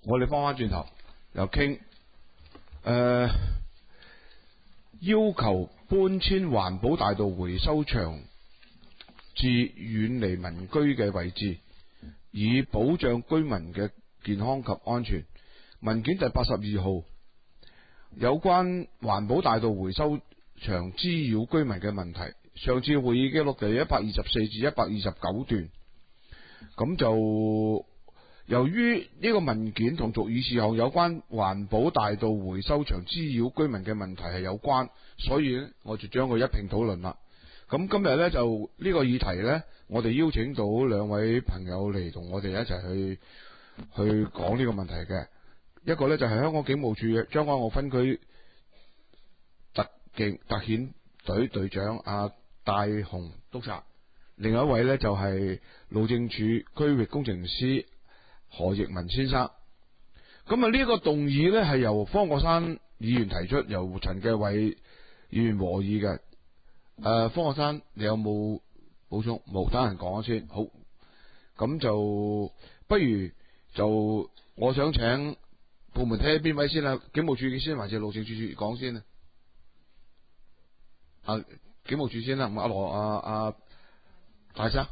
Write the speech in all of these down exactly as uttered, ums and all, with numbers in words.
我哋翻翻轉頭又傾，誒、呃，要求搬遷環保大道回收場至遠離民居嘅位置，以保障居民嘅健康及安全。文件第八十二號，有關環保大道回收場滋擾居民嘅問題，上次會議記錄第一百二十四至一百二十九段。咁就由於呢個文件同屬議事項有關環保大道回收場滋擾居民嘅問題係有關，所以咧我就將佢一併討論啦。咁今日咧就呢個議題咧，我哋邀請到兩位朋友嚟同我哋一齊去去講呢個問題嘅。一個咧就係香港警務處嘅將軍澳分區特警特遣隊隊長阿戴雄督察，另外一位咧就係路政署區域工程師何奕文先生。咁啊呢個動議咧係由方國珊議員提出，由陳繼偉議員和議嘅。誒、呃，方國珊，你有冇補充？冇，等人講先。好，咁就不如就我想請部門睇下邊位先啦，警務處先，還是路政署講先啊？啊，警務處先啦，阿羅阿阿大生。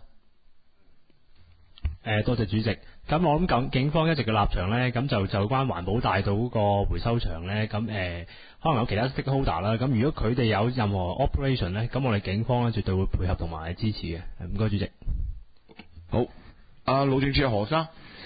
誒，多謝主席。咁我諗警警方一直嘅立場咧，咁就就關環保大道嗰個回收場咧，咁誒、呃、可能有其他 stakeholder 啦。咁如果佢哋有任何 operation 咧，咁我哋警方咧絕對會配合同埋支持嘅。唔該，主席。 好，阿路政署何生。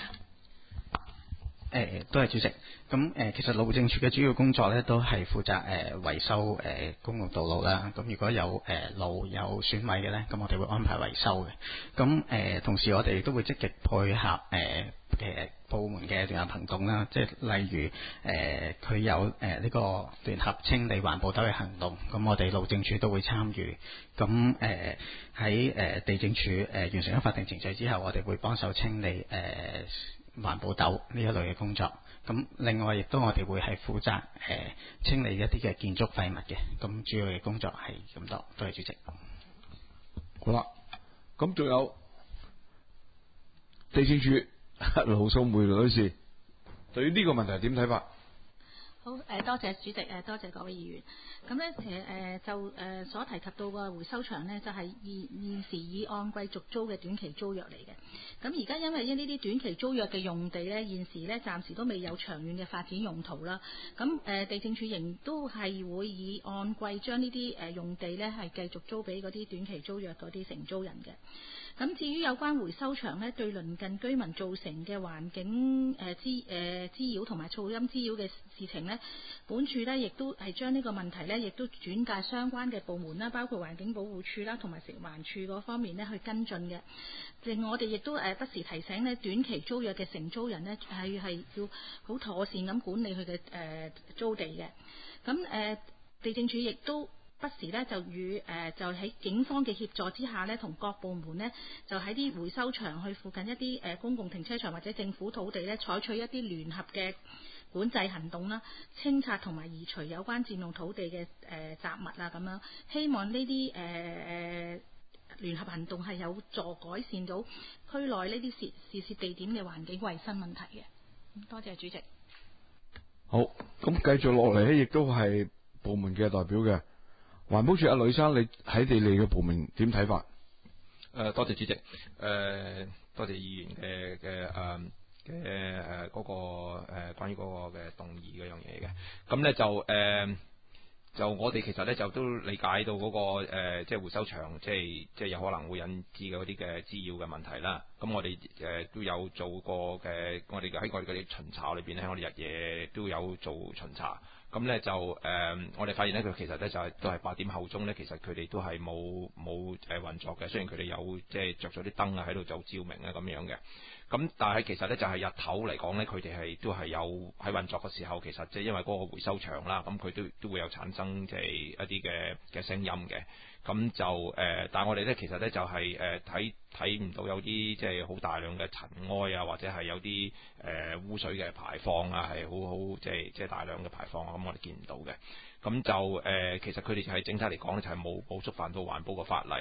誒，都係主席。咁誒，其實路政署嘅主要工作咧，都係負責誒維修誒公共道路啦。咁如果有誒路有損毀嘅咧，咁我哋會安排維修嘅。咁誒，同時我哋亦都會積極配合誒誒部門嘅聯合行動啦。即係例如誒佢有誒呢個聯合清理環保袋嘅行動，咁我哋路政署都會參與。咁誒喺誒地政署誒完成咗法定程序之後，我哋會幫手清理誒環保斗呢一類嘅工作。咁另外亦都我哋會係負責誒、呃、清理一啲嘅建築廢物嘅。咁主要嘅工作係咁多。多謝主席。 好啦，咁仲有地政署盧素梅女士，對於呢個問題點睇法？ 好，誒多謝主席，誒多謝各位議員。咁咧，其實誒就誒所提及到個回收場咧，就係現現時以按季續租嘅短期租約嚟嘅。咁而家因為呢啲短期租約嘅用地咧，現時咧暫時都未有長遠嘅發展用途啦。咁誒地政署仍都係會以按季將呢啲誒用地咧係繼續租俾嗰啲短期租約嗰啲承租人嘅。咁至於有關回收場咧對鄰近居民造成嘅環境誒滋誒滋擾同埋噪音滋擾嘅事情咧，本署咧亦都係將呢個問題咧，亦都轉介相關嘅部門啦，包括環境保護署啦同埋食環署嗰方面咧去跟進嘅。另外我哋亦都誒不時提醒咧短期租約嘅承租人咧係係要好妥善咁管理佢嘅誒租地嘅。咁誒、呃、地政署亦都不時咧就與誒、呃、就喺警方嘅協助之下咧，同各部門咧就喺啲回收場去附近一啲誒、呃、公共停車場或者政府土地咧，採取一啲聯合嘅管制行動啦，清拆同埋移除有關佔用土地嘅誒、呃、雜物啊咁樣，希望呢啲誒誒聯合行動係有助改善到區內呢啲設設施地點嘅環境衛生問題嘅。多謝主席。 好，咁繼續落嚟咧，亦都係部門嘅代表嘅。環保署阿呂生，你喺你哋嘅部門點睇法？ 誒、呃，多謝主席。誒、呃，多謝議員嘅嘅誒嘅誒嗰個誒、呃、關於嗰個嘅動議嗰樣嘢嘅。咁咧就誒、呃、就我哋其實咧就都理解到嗰、那個誒、呃、即係回收場，即係即係有可能會引致嘅嗰啲嘅滋擾嘅問題啦。咁我哋誒、呃、都有做過嘅，我哋喺我哋嗰啲巡查裏邊咧，我哋日夜都有做巡查。咁咧就誒、呃，我哋發現咧，佢其實咧就係、是、都係八點後鐘咧，其實佢哋都係冇冇誒運作嘅。雖然佢哋有即係着咗啲燈啊喺度做照明啊咁樣嘅。咁但係其實咧就係、是、日頭嚟講咧，佢哋係都係有喺運作嘅時候，其實即係因為嗰個回收場啦，咁佢都都會有產生即係一啲嘅嘅聲音嘅。咁就誒、呃，但係我哋咧其實咧就係誒睇睇唔到有啲即係好大量嘅塵埃啊，或者係有啲誒、呃、污水嘅排放啊，係好好即係即係大量嘅排放啊，咁我哋見唔到嘅。咁就誒、呃，其實佢哋係整體嚟講咧，就係冇冇觸犯到環保嘅法例。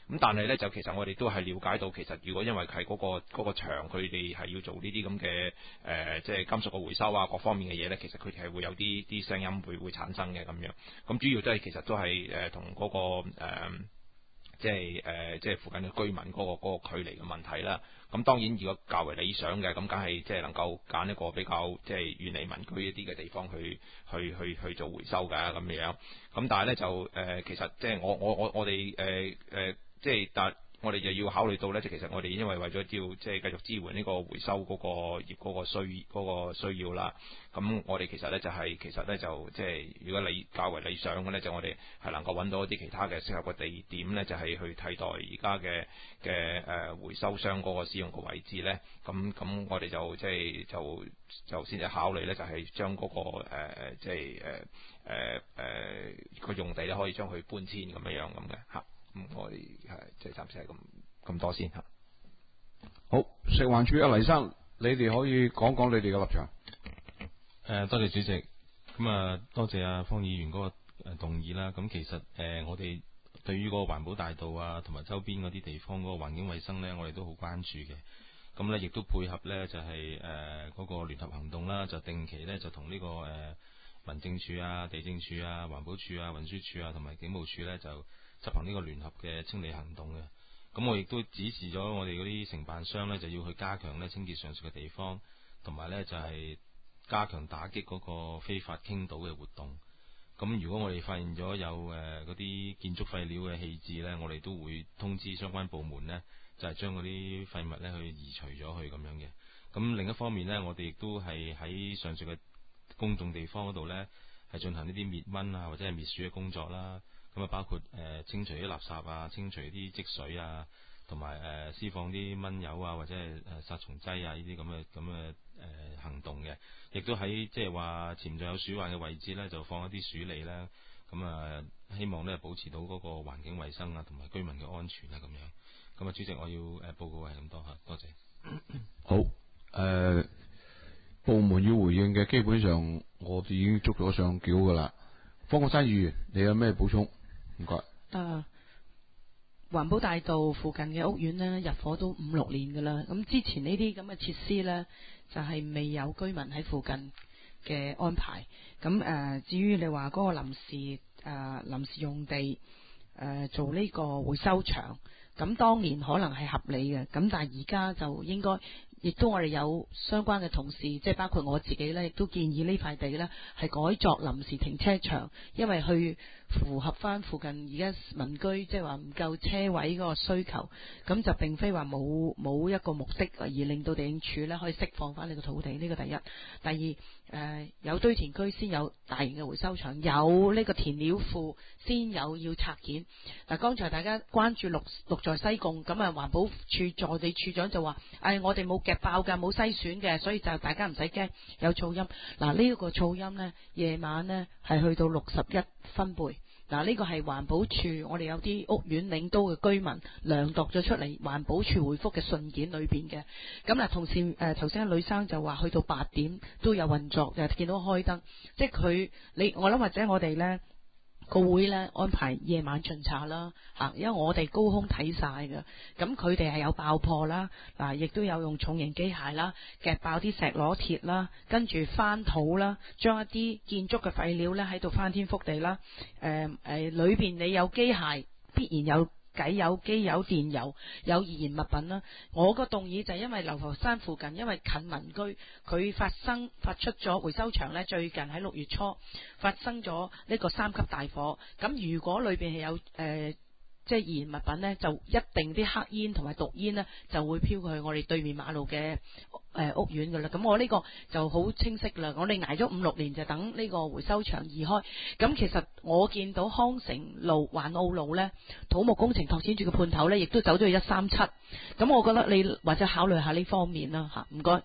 咁但係咧就其實我哋都係了解到，其實如果因為係嗰、嗰個嗰、個場佢哋係要做呢啲咁嘅誒，即係金屬嘅回收啊，各方面嘅嘢咧，其實佢哋係會有啲啲聲音會會產生嘅咁樣。咁主要都係其實都係誒同嗰個、呃即係誒、呃，即係附近嘅居民嗰、嗰個嗰個距離嘅問題啦。咁當然，如果較為理想嘅，咁梗係即係能夠揀一個比較即係遠離民居一啲嘅地方去去去去做回收㗎咁樣。咁但係咧就誒、呃，其實即係我我我我哋誒誒，即係但。我哋就要考慮到咧，就其實我哋因為為咗要即係繼續支援呢個回收嗰個業嗰個需嗰個需要啦，咁我哋其實咧就係、是、其實咧就即係如果你較為理想嘅咧，就我哋係能夠揾到一啲其他嘅適合嘅地點咧，就係、是、去替代而家嘅嘅誒回收商嗰個使用嘅位置咧。咁咁我哋就即係就就先至考慮咧，就係將嗰個誒即係誒誒誒個用地咧，可以將佢搬遷咁樣樣咁嘅嚇。咁、嗯、我哋係即係暫時係咁咁多先嚇。 好，食環署阿黎生，你哋可以講講你哋嘅立場。 誒、呃，多謝主席。咁啊，多謝阿方議員嗰個誒動議啦。咁其實誒、呃，我哋對於嗰個環保大道啊，同埋周邊嗰啲地方嗰個環境衛生咧，我哋都好關注嘅。咁咧，亦都配合咧，就係誒嗰個聯合行動啦，就定期咧就同呢、這個誒、呃、民政處啊、地政處啊、環保署啊、運輸署啊同埋警務處咧就執行呢個聯合嘅清理行動嘅。咁我亦都指示咗我哋嗰啲承辦商咧，就要去加強咧清潔上述嘅地方，同埋咧就係加強打擊嗰個非法傾倒嘅活動。咁如果我哋發現咗有誒嗰啲建築廢料嘅棄置咧，我哋都會通知相關部門咧，就係將嗰啲廢物咧去移除咗去咁樣嘅。咁另一方面咧，我哋亦都係喺上述嘅公眾地方嗰度咧，係進行呢啲滅蚊啊或者係滅鼠嘅工作啦。咁啊，包括誒、呃、清除啲垃圾啊，清除啲積水啊，同埋誒施放啲蚊油啊，或者係誒殺蟲劑啊，呢啲咁嘅咁嘅誒行動嘅，亦都喺即係話潛在有鼠患嘅位置咧，就放一啲鼠餌啦。咁啊，希望咧保持到嗰個環境衛生啊，同埋居民嘅安全啊，咁樣。咁啊，主席，我要誒、呃、報告係咁多嚇，多謝。 好，誒、呃、部門要回應嘅，基本上我哋已經捉咗上繳噶啦。方國珊議員，你有咩補充？唔該。 誒，環保大道附近嘅屋苑呢，入伙都五六年噶啦。咁之前呢啲咁嘅設施呢，就係、是、未有居民喺附近嘅安排。咁誒、呃，至於你話嗰個臨時誒、呃、臨時用地誒、呃、做呢個回收場，咁當年可能係合理嘅。咁但係而家就應該。亦都我哋有相關嘅同事，即係包括我自己呢，亦都建議呢塊地呢係改作臨時停車場，因為去符合翻附近而家民居，即係話唔夠車位嗰個需求，咁就並非話冇冇一個目的而令到地政署呢可以釋放翻呢個土地。呢個第一，第二誒、呃、有堆填區先有大型嘅回收場，有呢個填料庫先有要拆件。嗱，剛才大家關注綠綠在西貢，咁啊環保署助理處長就話：，誒、哎、我哋冇夾爆㗎，冇篩選嘅，所以就大家唔使驚有噪音。嗱，呢一個噪音呢，夜晚呢係去到六十一分貝。嗱，呢個係環保署，我哋有啲屋苑領都嘅居民量度咗出嚟，環保署回覆嘅信件裏邊嘅。咁嗱，同時誒頭先女生就話去到八點都有運作，就見到開燈，即係佢你我諗或者我哋呢個會呢安排夜晚巡查啦嚇，因為我哋高空睇晒嘅，咁佢哋係有爆破啦，嗱亦都有用重型機械啦，夾爆啲石螺鐵啦，跟住翻土啦，將一啲建築嘅廢料呢喺度翻天覆地啦，誒誒裏邊你有機械必然有計有機有電油有易燃物品啦。我個動議就係因為流浮山附近，因為近民居，佢發生發出咗回收場呢，最近喺六月初發生咗呢個三級大火。咁如果裏邊係有誒、呃、即係易燃物品呢，就一定啲黑煙同埋毒煙呢就會飄去我哋對面馬路嘅誒、呃、屋苑噶啦。咁我呢個就好清晰啦。我哋挨咗五六年就等呢個回收場移開。咁其實我見到康城路環澳路呢，土木工程拓展署嘅判頭呢，亦都走咗去一三七。咁我覺得你或者考慮下呢方面啦吓，唔該。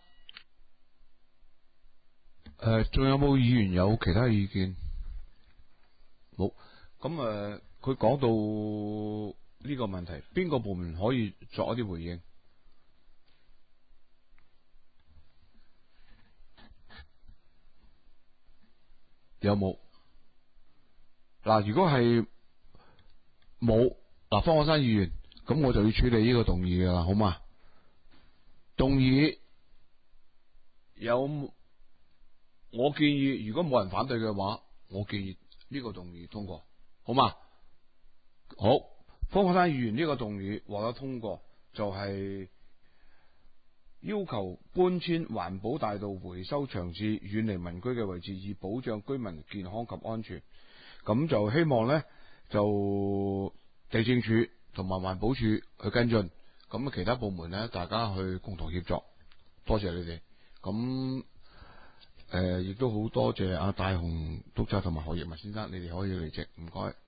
誒，仲有冇議員有其他意見？冇。咁誒，佢講到呢個問題，邊個部門可以作一啲回應？有冇？嗱，如果係冇，嗱，方國珊議員， 咁我就要處理呢個動議噶啦，好嘛？動議有，我建議如果冇人反對嘅話，我建議呢個動議通過，好嘛？好，方國珊議員呢個動議獲得通過，就係、是、要求搬遷環保大道回收場至遠離民居嘅位置，以保障居民健康及安全。咁就希望呢，就地政署同埋環保署去跟進，咁其他部門呢，大家去共同協作。多謝你哋。咁誒，亦都好多謝阿大雄督察同埋何奕文先生，你哋可以離席，唔該。